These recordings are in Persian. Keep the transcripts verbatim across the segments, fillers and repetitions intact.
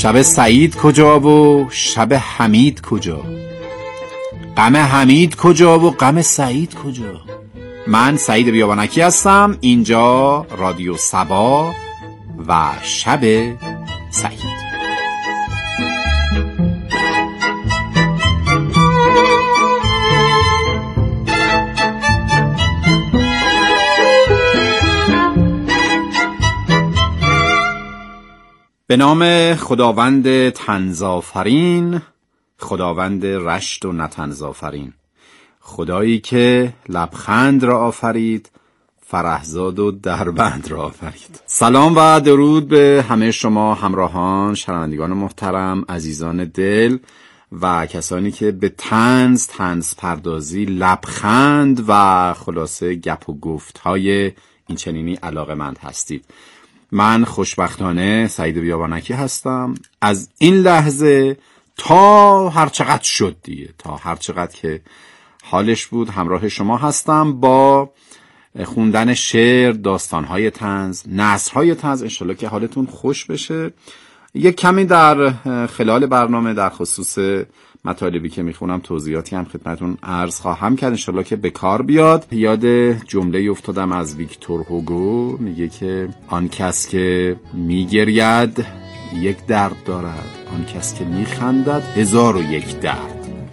شب سعید کجا و شب حمید کجا؟ غم حمید کجا و غم سعید کجا؟ من سعید بیابانکی هستم، اینجا رادیو صبا و شب سعید. به نام خداوند طنزآفرین، خداوند رشت و نطنزآفرین، خدایی که لبخند را آفرید، فرهزاد و دربند را آفرید. سلام و درود به همه شما همراهان، شنوندگان محترم، عزیزان دل و کسانی که به طنز، طنز پردازی، لبخند و خلاصه گپ و گفت‌های این چنینی علاقه‌مند هستید. من خوشبختانه سعید بیابانکی هستم. از این لحظه تا هر چقدر شد دیگه، تا هر چقدر که حالش بود همراه شما هستم با خوندن شعر، داستانهای طنز، نثرهای طنز. انشالله که حالتون خوش بشه. یک کمی در خلال برنامه در خصوص مطالبی که میخونم توضیحاتی هم خدمتون عرض خواهم کرد، انشالله که به کار بیاد. یاد جمله افتادم از ویکتور هوگو، میگه که آن کس که میگرید یک درد دارد، آن کس که میخندد هزار و یک درد.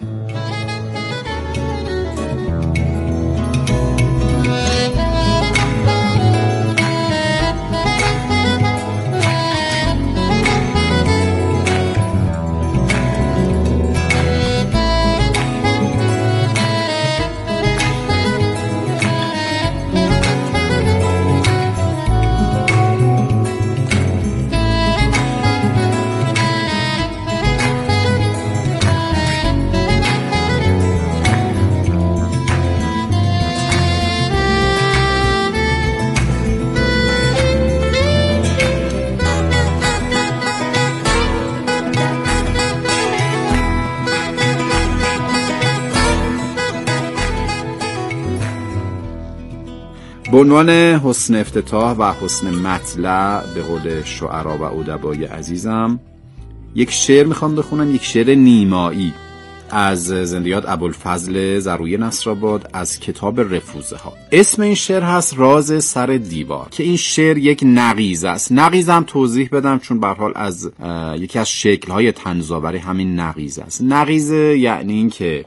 به عنوان حسن افتتاح و حسن مطلع به قول شعرا و ادبای عزیزم یک شعر میخوام بخونم، یک شعر نیمایی از زندیات ابوالفضل زروی نصرآباد از کتاب رفوزه ها. اسم این شعر هست راز سر دیوار، که این شعر یک نقیضه است. نقیضم توضیح بدم چون به هر حال از یکی از شکل‌های طنزآوری همین نقیضه است. نقیضه یعنی این که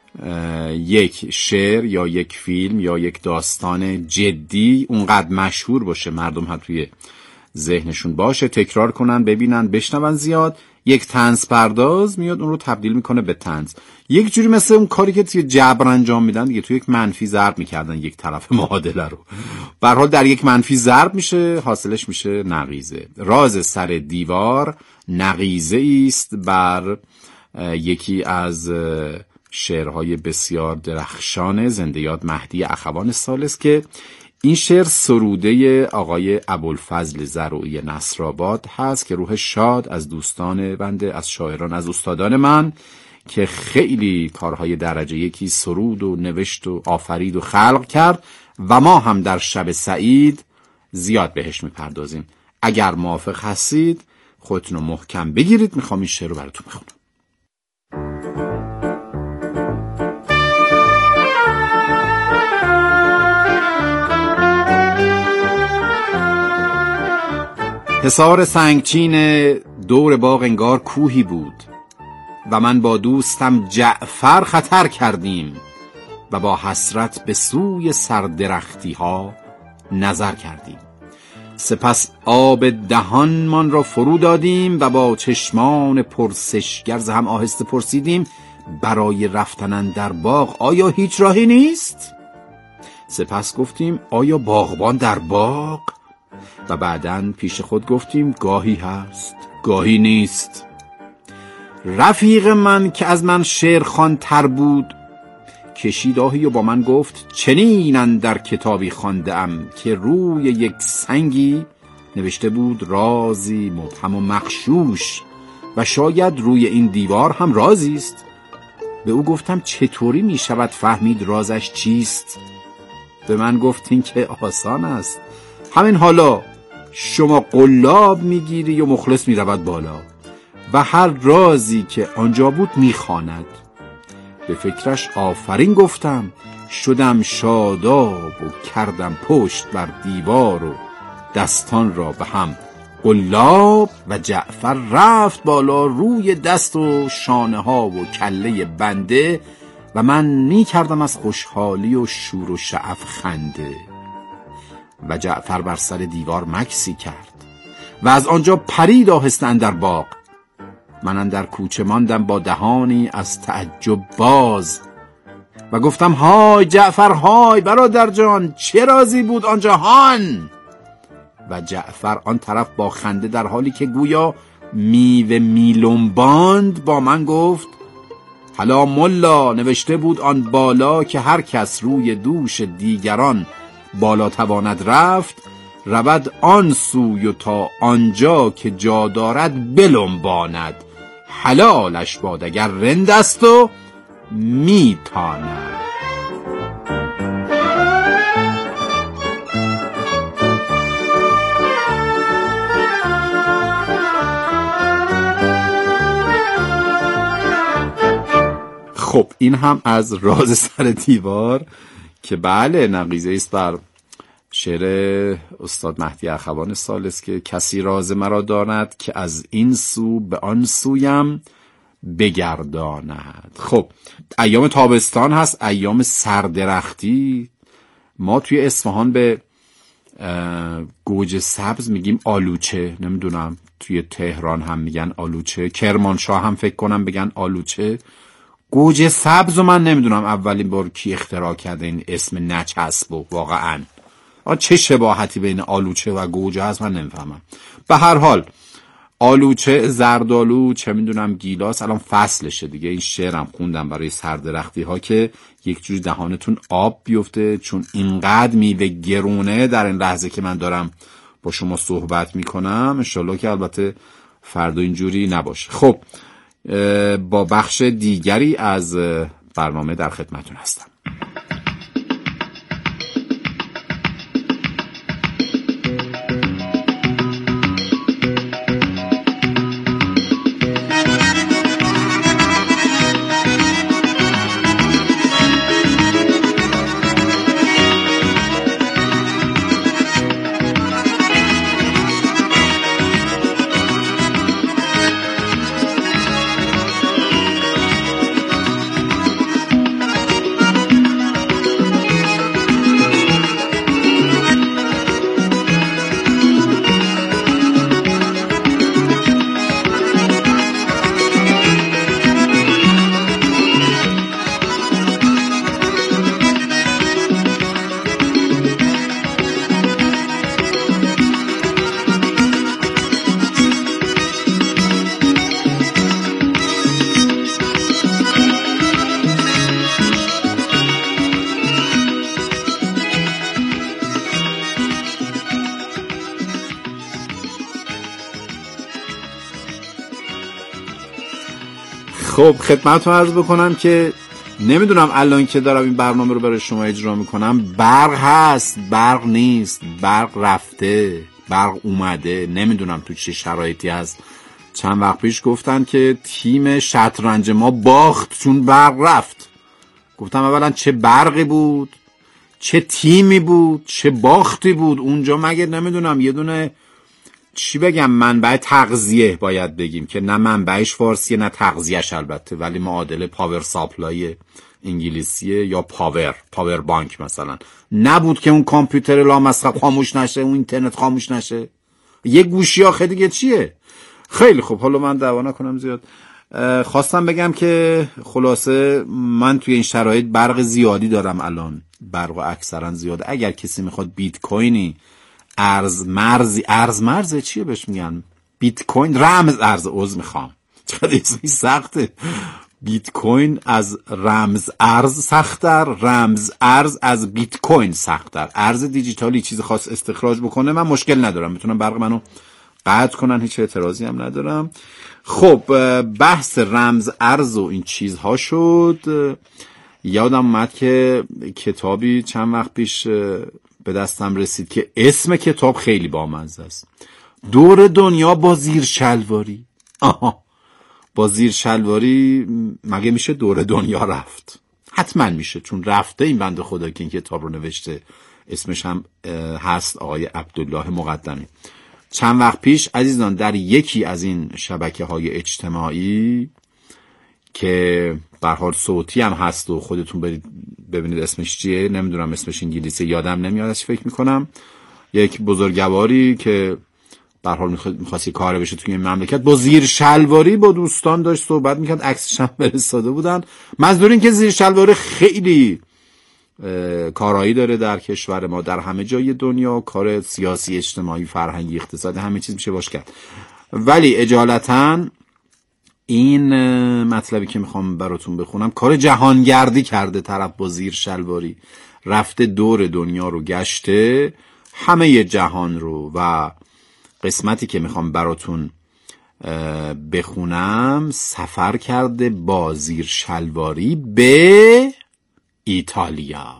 یک شعر یا یک فیلم یا یک داستان جدی اونقدر مشهور باشه، مردم هم توی ذهنشون باشه، تکرار کنن، ببینن، بشنون زیاد، یک طنز پرداز میاد اون رو تبدیل میکنه به طنز. یک جوری مثل اون کاری که توی جبر انجام میدن دیگه، توی یک منفی ضرب میکردن یک طرف معادله رو، به هر حال در یک منفی ضرب میشه، حاصلش میشه نقیضه. راز سر دیوار نقیضه است بر یکی از شعرهای بسیار درخشان زندیات مهدی اخوان ثالث که این شعر سروده آقای ابوالفضل زروی نصرآباد هست که روح شاد از دوستان بنده، از شاعران، از استادان من که خیلی کارهای درجه یکی سرود و نوشت و آفرید و خلق کرد و ما هم در شب سعید زیاد بهش میپردازیم. اگر موافق هستید خودتون رو محکم بگیرید، میخوام این شعر رو براتون بخونم. حصار سنگچین دور باغ انگار کوهی بود و من با دوستم جعفر خطر کردیم و با حسرت به سوی سردرختی ها نظر کردیم. سپس آب دهانمان را فرو دادیم و با چشمان پرسشگر ز هم آهسته پرسیدیم برای رفتن در باغ آیا هیچ راهی نیست؟ سپس گفتیم آیا باغبان در باغ؟ و بعداً پیش خود گفتیم گاهی هست گاهی نیست. رفیق من که از من شعرخوان تر بود کشید آهی و با من گفت چنین اندر کتابی خوانده‌ام که روی یک سنگی نوشته بود رازی مبهم و مغشوش و شاید روی این دیوار هم رازی است. به او گفتم چطوری می شود فهمید رازش چیست؟ به من گفتین که آسان است، همین حالا شما قلاب میگیری و مخلص میرود بالا. و هر رازی که آنجا بود میخواند. به فکرش آفرین گفتم، شدم شاداب و کردم پشت بر دیوار و دستان را به هم قلاب. و جعفر رفت بالا روی دست و شانه ها و کله بنده و من می کردم از خوشحالی و شور و شعف خنده. و جعفر بر سر دیوار مکسی کرد و از آنجا پرید آهسته اندر باغ. من اندر کوچه ماندم با دهانی از تعجب باز و گفتم های جعفر های برادر جان، چه رازی بود آنجا هان؟ و جعفر آن طرف با خنده در حالی که گویا میوه میلنباند با من گفت حالا ملا نوشته بود آن بالا که هر کس روی دوش دیگران بالا تواند رفت، رود آن سوی و تا آنجا که جا دارد بلنباند. حلالش باد اگر رند است و میتاند. خب این هم از راز سر دیوار که بله نقیضه است بر شعر استاد مهدی اخوان ثالث که کسی راز مرا داند که از این سو به آن سویم بگرداند. خب ایام تابستان هست، ایام سردرختی. ما توی اصفهان به گوجه سبز میگیم آلوچه، نمیدونم توی تهران هم میگن آلوچه، کرمانشاه هم فکر کنم بگن آلوچه. گوجه سبز رو من نمیدونم اولین بار کی اختراع کرده این اسم نچسب و واقعا چه شباهتی بین آلوچه و گوجه هست من نمیفهمم. به هر حال آلوچه، زردالو، چه میدونم گیلاس، الان فصلشه دیگه. این شعرم خوندم برای سردرختی ها که یک جوری دهانتون آب بیفته، چون اینقدر میوه گرونه در این لحظه که من دارم با شما صحبت میکنم. انشالله که البته فردا اینجوری نباشه. خب با بخش دیگری از برنامه در خدمتون هستم. خب خدمتتون عرض بکنم که نمیدونم الان که دارم این برنامه رو برای شما اجرا میکنم برق هست، برق نیست، برق رفته، برق اومده، نمیدونم تو چه شرایطی هست. چند وقت پیش گفتن که تیم شطرنج ما باخت چون برق رفت. گفتم اولا چه برقی بود، چه تیمی بود، چه باختی بود اونجا، مگه نمیدونم یه دونه چی بگم، منبع تغذیه باید بگیم که نه منبعش فارسیه نه تغذیهش البته، ولی معادل پاور ساپلای انگلیسیه یا پاور پاور بانک مثلا نبود که اون کامپیوتر لامصب خاموش نشه، اون اینترنت خاموش نشه. یه گوشی آخه دیگه چیه؟ خیلی خوب، حالا من دعوا نکنم زیاد. خواستم بگم که خلاصه من توی این شرایط برق زیادی دارم الان، برق اکثرا زیاده. اگر کسی میخواد بیت کوینی ارز مرزی ارز مرزه چیه بهش میگن، بیت کوین رمز ارز عوض میخوام چقدر اسمی سخته. بیت کوین از رمز ارز سخت‌تر، رمز ارز از بیت کوین سخت‌تر. ارز دیجیتالی چیز خاص استخراج بکنه من مشکل ندارم، میتونم برق منو قطع کنن، هیچ اعتراضی هم ندارم. خب بحث رمز ارز و این چیزها شد. یادم اومد که کتابی چند وقت پیش به دستم رسید که اسم کتاب خیلی بامزه است، دور دنیا با زیر شلواری. آها با زیر شلواری مگه میشه دور دنیا رفت؟ حتما میشه، چون رفته این بنده خدا که این کتاب رو نوشته. اسمش هم هست آقای عبدالله مقدمی. چند وقت پیش عزیزان در یکی از این شبکه های اجتماعی که به هر حال صوتی هم هست و خودتون برید ببینید اسمش چیه، نمیدونم اسمش انگلیسی یادم نمیادش، فکر میکنم یک بزرگواری که به هر حال می‌خواستی کار بشه توی این مملکت با زیر شلواری با دوستان داشت صحبت میکرد، عکسش هم فرستاده بودن. منظور این که زیر شلواری خیلی کارایی داره در کشور ما، در همه جای دنیا، کار سیاسی، اجتماعی، فرهنگی، اقتصادی، همه چیز میشه باش کرد. ولی اجالتاً این مطلبی که میخوام براتون بخونم کار جهانگردی کرده طرف، با زیر شلواری رفته دور دنیا رو گشته، همه جهان رو. و قسمتی که میخوام براتون بخونم سفر کرده با زیر شلواری به ایتالیا.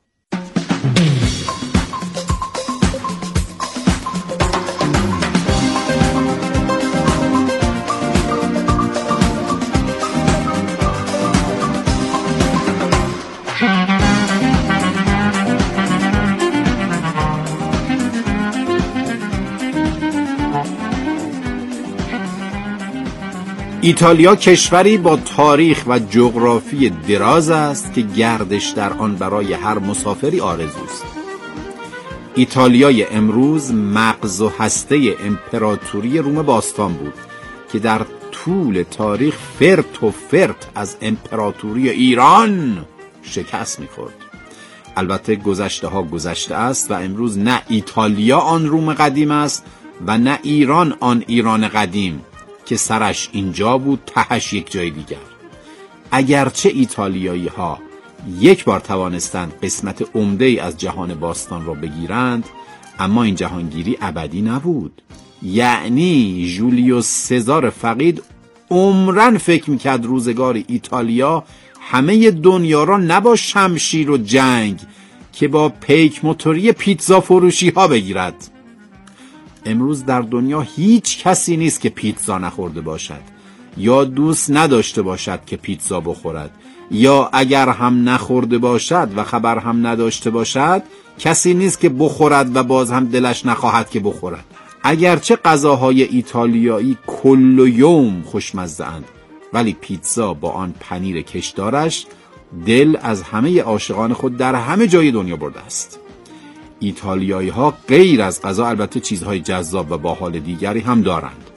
ایتالیا کشوری با تاریخ و جغرافی دراز است که گردش در آن برای هر مسافری آرزوست. ایتالیای امروز مغز و هسته امپراتوری روم باستان بود که در طول تاریخ فرت و فرت از امپراتوری ایران شکست می‌خورد. البته گذشته ها گذشته است و امروز نه ایتالیا آن روم قدیم است و نه ایران آن ایران قدیم که سرش اینجا بود تهش یک جای دیگر. اگرچه ایتالیایی ها یک بار توانستند قسمت عمده ای از جهان باستان را بگیرند، اما این جهانگیری ابدی نبود. یعنی جولیوس سزار فقید عمرن فکر میکرد روزگار ایتالیا همه دنیا را نه با شمشیر و جنگ که با پیک موتوری پیتزا فروشی ها بگیرد. امروز در دنیا هیچ کسی نیست که پیتزا نخورده باشد یا دوست نداشته باشد که پیتزا بخورد، یا اگر هم نخورده باشد و خبر هم نداشته باشد کسی نیست که بخورد و باز هم دلش نخواهد که بخورد. اگرچه غذاهای ایتالیایی کل یوم خوشمزه اند، ولی پیتزا با آن پنیر کشدارش دل از همه عاشقان خود در همه جای دنیا برده است. ایتالیایی ها غیر از غذا البته چیزهای جذاب و باحال دیگری هم دارند.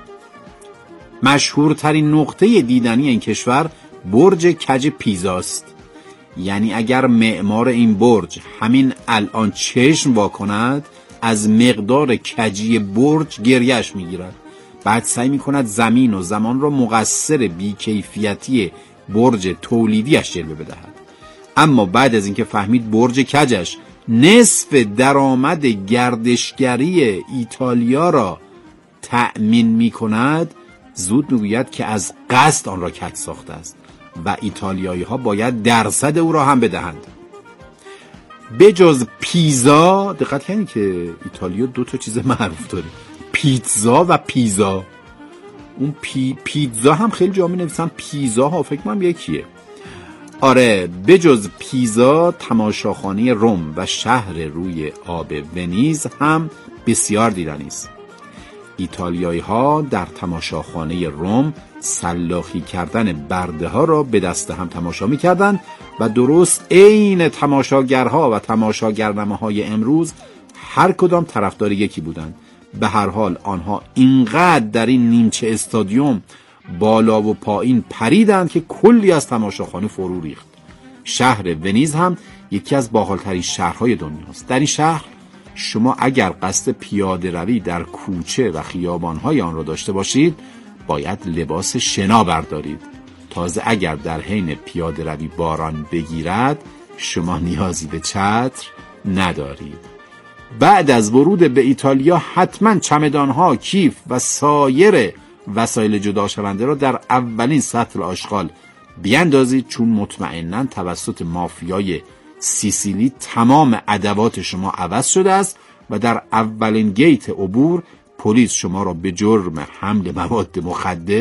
مشهورترین نقطه دیدنی این کشور برج کج پیزاست. یعنی اگر معمار این برج همین الان چشم واکند از مقدار کجی برج گریش میگیرد. بعد سعی میکند زمین و زمان را مقصر بیکیفیتی برج تولیدیش جلوه بدهد. اما بعد از اینکه فهمید برج کجش نصف درآمد گردشگری ایتالیا را تأمین میکند، زود میگوید که از قصد آن را کج ساخته است و ایتالیایی ها باید درصد او را هم بدهند. بجز پیزا، دقت کنید که ایتالیا دو تا چیز معروف داره، پیتزا و پیزا. اون پی پیتزا هم خیلی جا می نویسن پیزا ها، فکر کنم یکیه. آره، بجز پیزا تماشاخانه روم و شهر روی آب ونیز هم بسیار دیدنی است. ایتالیایی ها در تماشاخانه روم سلاخی کردن برده ها را به دست هم تماشا می کردن و درست عین تماشاگرها و تماشاگرنامه های امروز هر کدام طرفدار یکی بودند. به هر حال آنها اینقدر در این نیمچه استادیوم بالا و پایین پریدند که کلی از تماشاخانه فرو ریخت. شهر ونیز هم یکی از باحالترین شهرهای دنیاست. در این شهر شما اگر قصد پیاده روی در کوچه و خیابانهای آن را داشته باشید باید لباس شنا بردارید. تازه اگر در حین پیاده روی باران بگیرد شما نیازی به چتر ندارید. بعد از ورود به ایتالیا حتما چمدانها، کیف و سایر وسایل جدا شونده را در اولین سطل آشغال بیاندازید، چون مطمئناً توسط مافیای سیسیلی تمام ادوات شما عوض شده است و در اولین گیت عبور پلیس شما را به جرم حمل مواد مخدر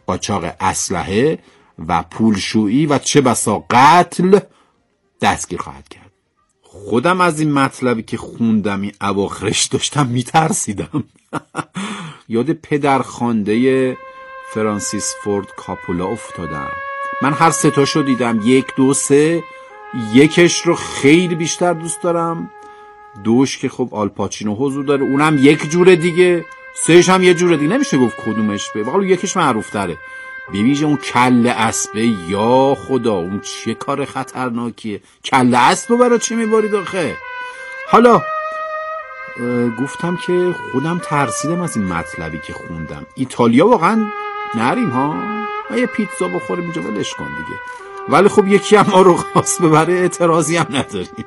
قاچاق اسلحه و پولشویی و چه بسا قتل دستگیر خواهد کرد. خودم از این مطلبی که خوندم این اواخرش داشتم میترسیدم. یاد پدرخوانده فرانسیس فورد کاپولا افتادم. من هر سه تاشو دیدم، یک دو سه. یکش رو خیلی بیشتر دوست دارم، دوش که خب آلپاچینو حضور داره اونم یک جوره دیگه، سهش هم یه جوره دیگه، نمیشه گفت کدومش به ولی یکیش معروف تره. ببینید اون کله اسبه، یا خدا اون چه کار خطرناکیه. کله اسبو برای چی میبارید آخه؟ حالا گفتم که خودم ترسیدم از این مطلبی که خوندم. ایتالیا واقعا نریم ها، ما یه پیتزا بخوریم اینجا ولش کن دیگه. ولی خب یکی هم ما رو خواست ببره، اعتراضی هم نداریم.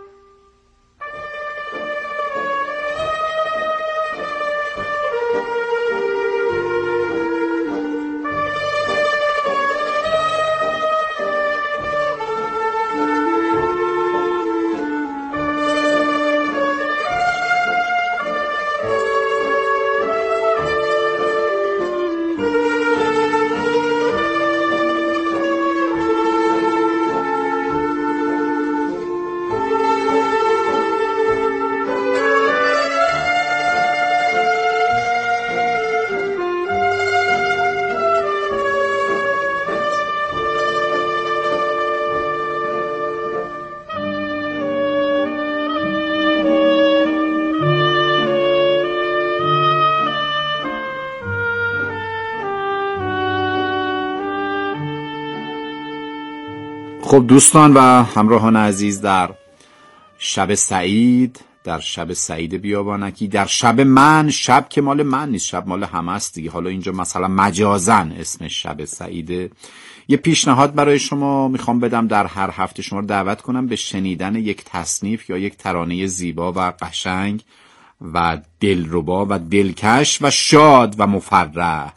خب دوستان و همراهان عزیز، در شب سعید، در شب سعید بیابانکی، در شب من، شب که مال من نیست، شب مال همه است دیگه، حالا اینجا مثلا مجازن اسمش شب سعیده، یه پیشنهاد برای شما میخوام بدم. در هر هفته شما رو دعوت کنم به شنیدن یک تصنیف یا یک ترانه زیبا و قشنگ و دلربا و دلکش و شاد و مفرح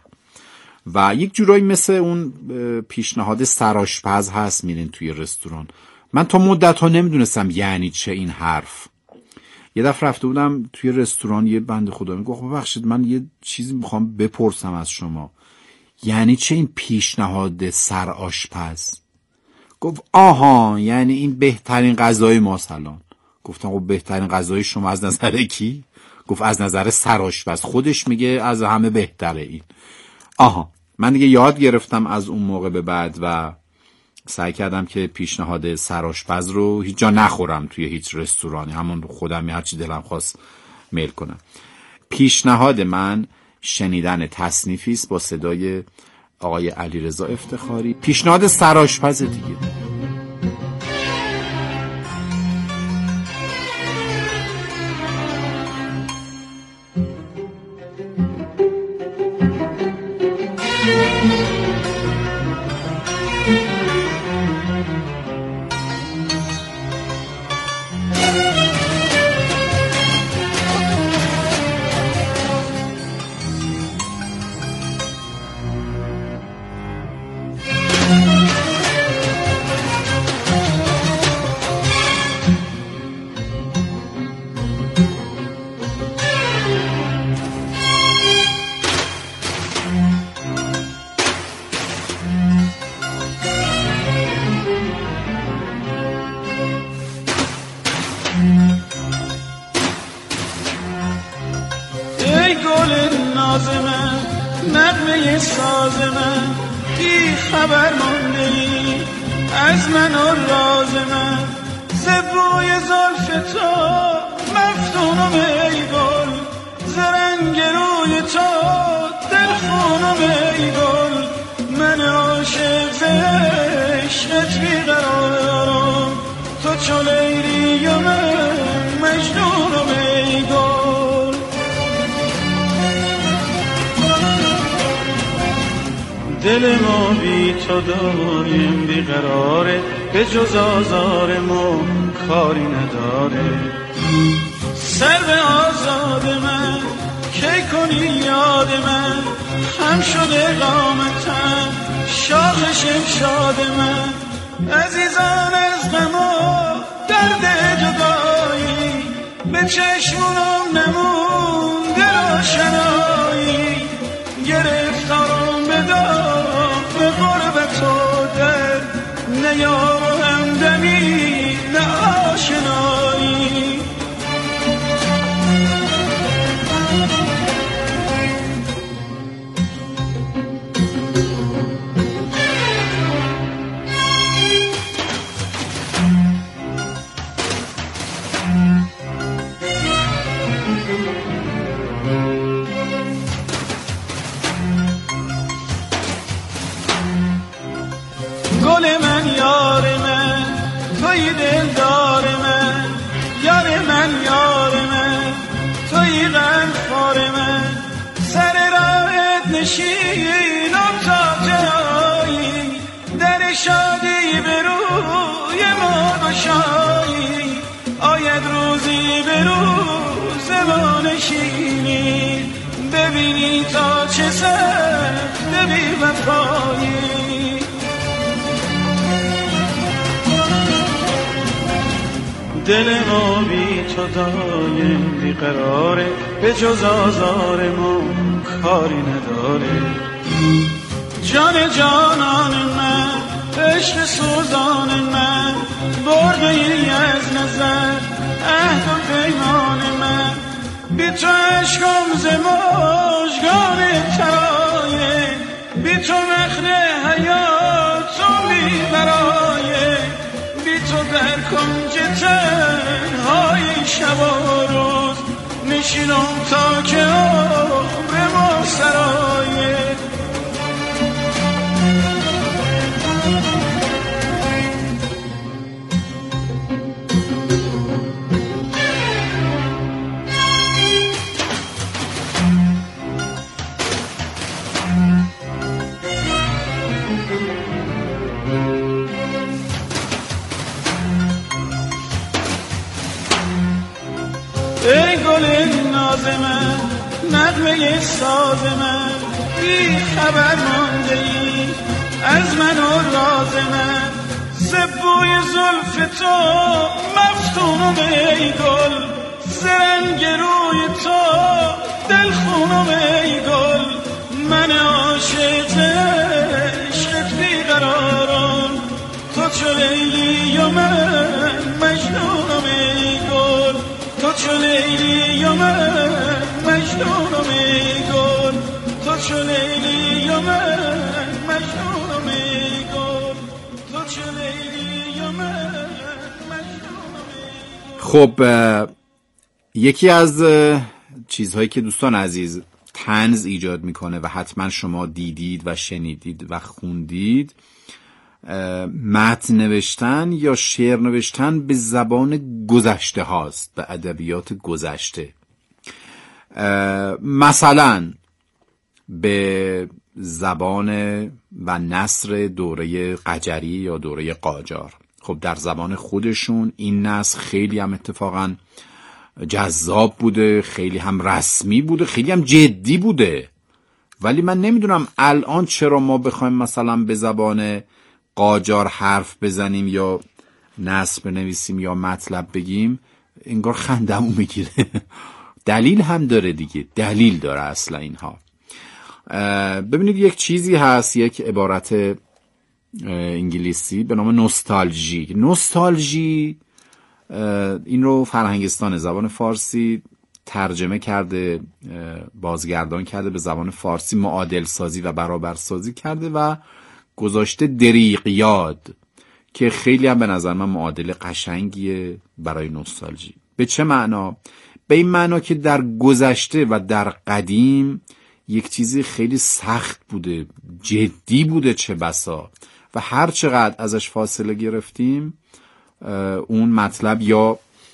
و یک جورایی مثل اون پیشنهاد سرآشپز هست میرین توی رستوران. من تا مدت ها نمیدونستم یعنی چه این حرف. یه دفعه رفته بودم توی رستوران، یه بنده خدا میگه ببخشید من یه چیزی میخوام بپرسم از شما، یعنی چه این پیشنهاد سرآشپز؟ گفت آها یعنی این بهترین غذای ما سلام. گفتم خب بهترین غذای شما از نظر کی؟ گفت از نظر سرآشپز، خودش میگه از همه بهتره این. آها من دیگه یاد گرفتم از اون موقع به بعد و سعی کردم که پیشنهاد سرآشپز رو هیچ جا نخورم توی هیچ رستورانی، همون خودم هر چی دلم خواست میل کنم. پیشنهاد من شنیدن تصنیفی است با صدای آقای علیرضا افتخاری، پیشنهاد سرآشپز دیگه. ای گل ناز من، نغمه ساز من، بی خبر مانده ای از من و راز من، ز بوی زلف تو مفتونم ای گل، ز رنگ روی تو دلخونم ای گل، من عاشق ز عشقت بیقرارم، تو چو لیلی و من مجنونم ای گل. دل ما بی تو دایم بیقراره، به جز آزار ما کاری نداره، سر به آزاد من کی کنی یاد من، هم شده قامتم شاخ شمشاد من، عزیزان از غم و درد جدایی به چشمونم نمونده روشنایی، گرفتارم به دار گشایی آید روزی به روز ما نشینی ببینی تا چه سخت بی وفایی دل ما بی تو دایم بیقراره به جز آزار ما کاری نداره جان جانان من عشق سوزان من برده ای از نظر عهد و پیمان من بی تو عشقم ز مژگان ترایه بی تو مخن حیاتم بی برایه بی تو در کنج تنهای شب و روز نشینم تا که عمر ما سرایه ای گل ناز من نغمه ساز من بی خبر مانده ای از من و راز من زبوی زلف تو مفتونم ای گل زرنگ روی تو دلخونم ای گل من عاشق عشقت بیقرارم تو چو لیلی و من مجنونم ای گل تو چو لیلی و من مجنونم ای گل تو چو لیلی و من مجنونم ای گل تو چو لیلی و من مجنونم ای گل. خب یکی از چیزهایی که دوستان عزیز طنز ایجاد میکنه و حتما شما دیدید و شنیدید و خوندید متن نوشتن یا شعر نوشتن به زبان گذشته هاست، به ادبیات گذشته. مثلا به زبان و نثر دوره قجری یا دوره قاجار. خب در زبان خودشون این نثر خیلی هم اتفاقا جذاب بوده، خیلی هم رسمی بوده، خیلی هم جدی بوده. ولی من نمیدونم الان چرا ما بخوایم مثلا به زبان قاجار حرف بزنیم یا نثر بنویسیم یا مطلب بگیم انگار خندمون میگیره. دلیل هم داره دیگه، دلیل داره اصلا اینها. ببینید یک چیزی هست، یک عبارت انگلیسی به نام نوستالژی. نوستالژی این رو فرهنگستان زبان فارسی ترجمه کرده، بازگردان کرده به زبان فارسی، معادل سازی و برابر سازی کرده و گذاشته دریغ یاد، که خیلی هم به نظر من معادل قشنگیه برای نوستالژی. به چه معنا؟ به این معنا که در گذشته و در قدیم یک چیزی خیلی سخت بوده، جدی بوده چه بسا، و هر چقدر ازش فاصله گرفتیم اون مطلب یا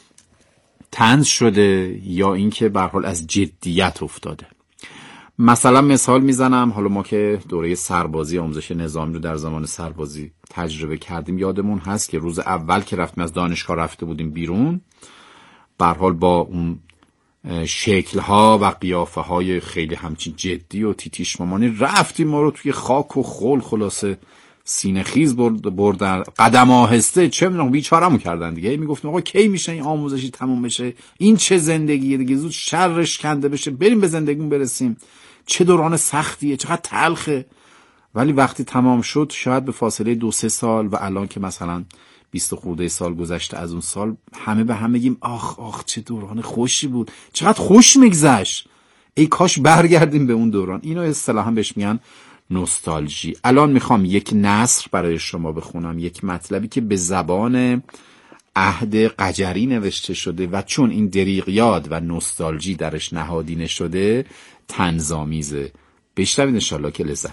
طنز شده یا اینکه به هر حال از جدیت افتاده. مثلا مثال میزنم، حالا ما که دوره سربازی آموزش نظامی رو در زمان سربازی تجربه کردیم، یادمون هست که روز اول که رفتیم از دانشگاه رفته بودیم بیرون، به هر حال با اون شکل‌ها و قیافه‌های خیلی همچین جدی و تیتیش مامانی رفتیم، ما رو توی خاک و خول خلاصه سینه خیز بردن، قدم آهسته چه می‌دونم بیچاره‌مو کردن دیگه. میگفتم آقا کی میشه این آموزشی تموم بشه؟ این چه زندگیه دیگه، زود شرش کنده بشه بریم به زندگیمون برسیم. چه دوران سختیه، چقدر تلخه. ولی وقتی تمام شد، شاید به فاصله دو سه سال و الان که مثلا بیست خورده سال گذشته از اون سال، همه به هم میگیم آخ آخ چه دوران خوشی بود، چقدر خوش میگذشت، ای کاش برگردیم به اون دوران. اینو اصطلاحاً بهش میگن نوستالژی. الان میخوام یک نثر برای شما بخونم، یک مطلبی که به زبان عهد قجری نوشته شده و چون این دریغ یاد و نوستالژی درش نهادینه شده طنزآمیزه. بشنوید انشالله که لذت.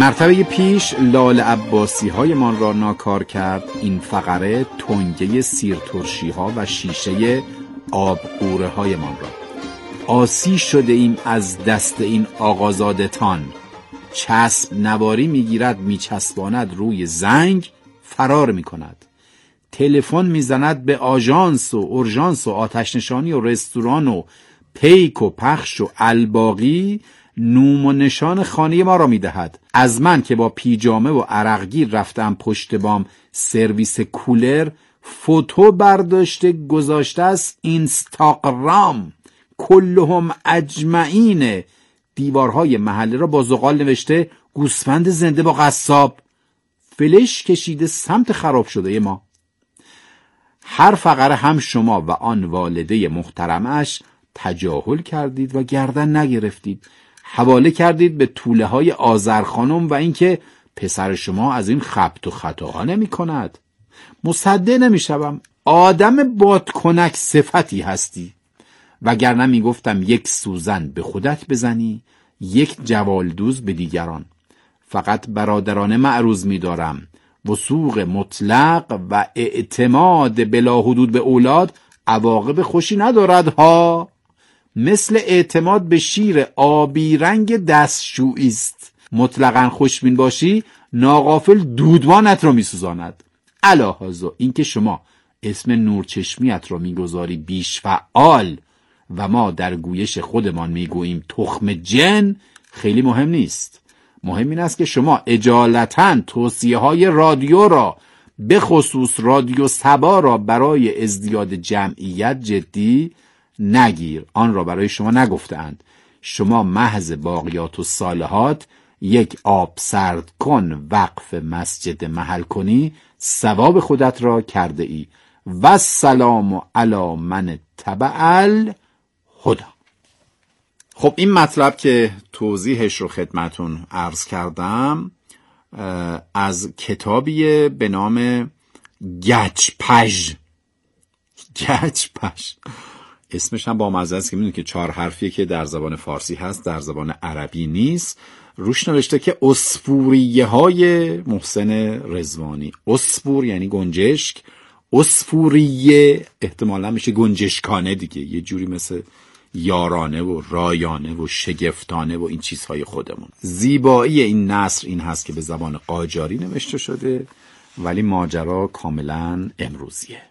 مرتبه پیش لال عباسی های من را ناکار کرد. این فقره تنگه سیرترشی ها و شیشه آب قوره های من را. آسی شده ایم از دست این آقازادتان. چسب نواری میگیرد میچسباند روی زنگ، فرار میکند. تلفن میزند به آژانس و اورژانس و آتش نشانی و رستوران و پیک و پخش و الباقی نوم و نشان خانه ما را میدهد. از من که با پیجامه و عرقگیر رفتم پشت بام سرویس کولر، فوتو برداشته گذاشته است اینستاگرام. کلهم اجمعین. دیوارهای محله را با زغال نوشته گوسفند زنده با قصاب. فلش کشیده سمت خراب شده ما. هر فقره هم شما و آن والده محترمش تجاهل کردید و گردن نگرفتید. حواله کردید به توله های آذر خانم و اینکه پسر شما از این خبط و خطاها نمی کند. مصدق نمی شوم. آدم بادکنک صفتی هستی. وگرنه می گفتم یک سوزن به خودت بزنی، یک جوالدوز به دیگران. فقط برادرانه معروض می دارم. وثوق مطلق و اعتماد بلا حدود به اولاد عواقب خوشی ندارد ها. مثل اعتماد به شیر آبی رنگ دستشویی است. مطلقاً خوشبین باشی ناغافل دودمانت را می سوزاند. الهازا اینکه شما اسم نورچشمیت را می گذاری بیش فعال و ما در گویش خودمان می گوییم تخم جن، خیلی مهم نیست. مهم این است که شما اجالتاً توصیه های رادیو را، به خصوص رادیو سبا را، برای ازدیاد جمعیت جدی نگیر. آن را برای شما نگفتند. شما محض باقیات و صالحات یک آب سرد کن وقف مسجد محل کنی، ثواب خودت را کرده ای. و السلام علی من تبع الهدی. خب این مطلب که توضیحش رو خدمتون عرض کردم از کتابی به نام گچپژ. گچپژ اسمش هم با مزه است که میدونید که چهار حرفیه که در زبان فارسی هست، در زبان عربی نیست. روش نوشته که عصفوریه های محسن رضوانی. عصفور یعنی گنجشک، عصفوریه احتمالا میشه گنجشکانه دیگه، یه جوری مثل یارانه و رایانه و شگفتانه و این چیزهای خودمون. زیبایی این نثر این هست که به زبان قاجاری نوشته شده ولی ماجرا کاملا امروزیه.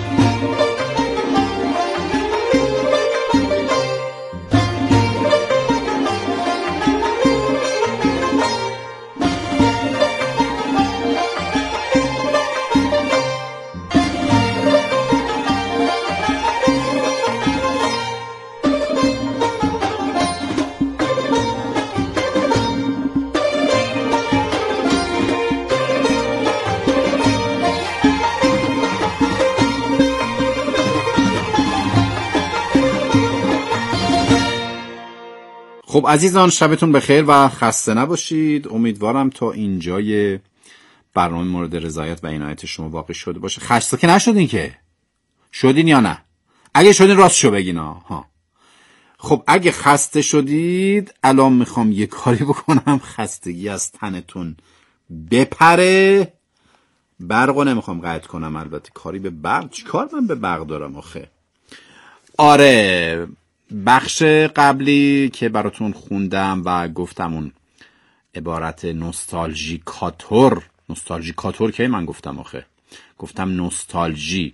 خب عزیزان شبتون بخیر و خسته نباشید. امیدوارم تا اینجای برنامه مورد رضایت و عنایت شما واقع شده باشه. خسته که نشدین که؟ شدین یا نه؟ اگه شدین راست شو بگین ها. خب اگه خسته شدید الان میخوام یه کاری بکنم خستگی از تنتون بپره. برقو نمیخوام قطع کنم، البته کاری به برق، چی کار من به برق دارم آخه؟ آره بخش قبلی که براتون خوندم و گفتم اون عبارت نوستالژیکاتور، نوستالژیکاتور که من گفتم آخه گفتم نوستالژی